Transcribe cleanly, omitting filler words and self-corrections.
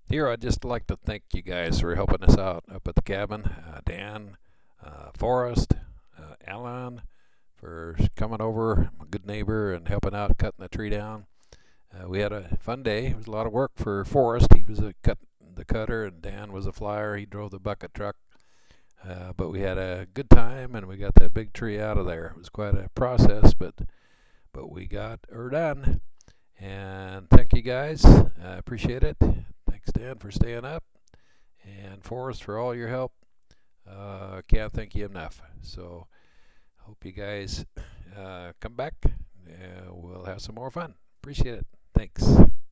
Here, I'd just like to thank you guys for helping us out up at the cabin. Dan, Forrest, Alan, for coming over, my good neighbor, and helping out cutting the tree down. We had a fun day. It was a lot of work for Forrest. He was the cutter, and Dan was a flyer. He drove the bucket truck. But we had a good time, and we got that big tree out of there. It was quite a process, but we got her done. And thank you guys. I appreciate it. Thanks, Dan, for staying up, and Forrest for all your help. Can't thank you enough. So hope you guys come back. We'll have some more fun. Appreciate it. Thanks.